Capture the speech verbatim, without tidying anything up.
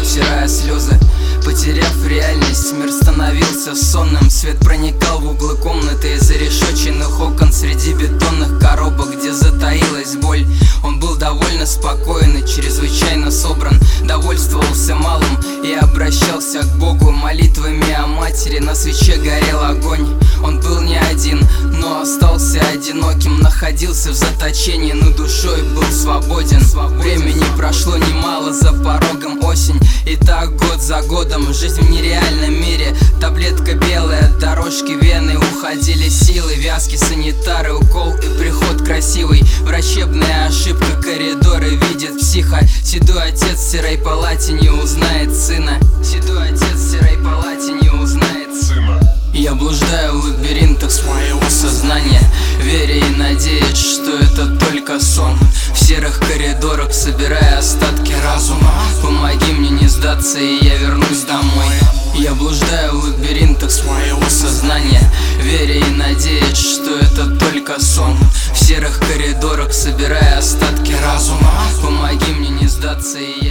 утирая слезы. Потеряв реальность, мир становился сонным. Свет проникал в углы комнаты из зарешеченных окон, среди бетонных коробок, где затаилась боль. Он был довольно спокоен и чрезвычайно собран, довольствовался малым и обращался к Богу молитвами о матери. На свече горел огонь. Он был не один, но остался одиноким. Находился в заточении, но душой был свободен. Времени прошло немало, за порогом осень. И так год за годом, жизнь в нереальном мире. Таблетка белая, дорожки вены. Уходили силы, вязки, санитары, укол и приход красивый. Врачебная ошибка, коридоры видит психа. Седой отец в серой палате не узнает сына. Седой отец в серой палате не узнает сына. Я блуждаю в лабиринтах своего сознания, веря и надеясь, что это только сон. В серых коридорах собирая остатки разума. Помоги мне не сдаться, и я вернусь домой. Я блуждаю в лабиринтах своего сознания, веря и надеясь, что это только сон. В серых коридорах собирая остатки разума. Помоги мне не сдаться, и я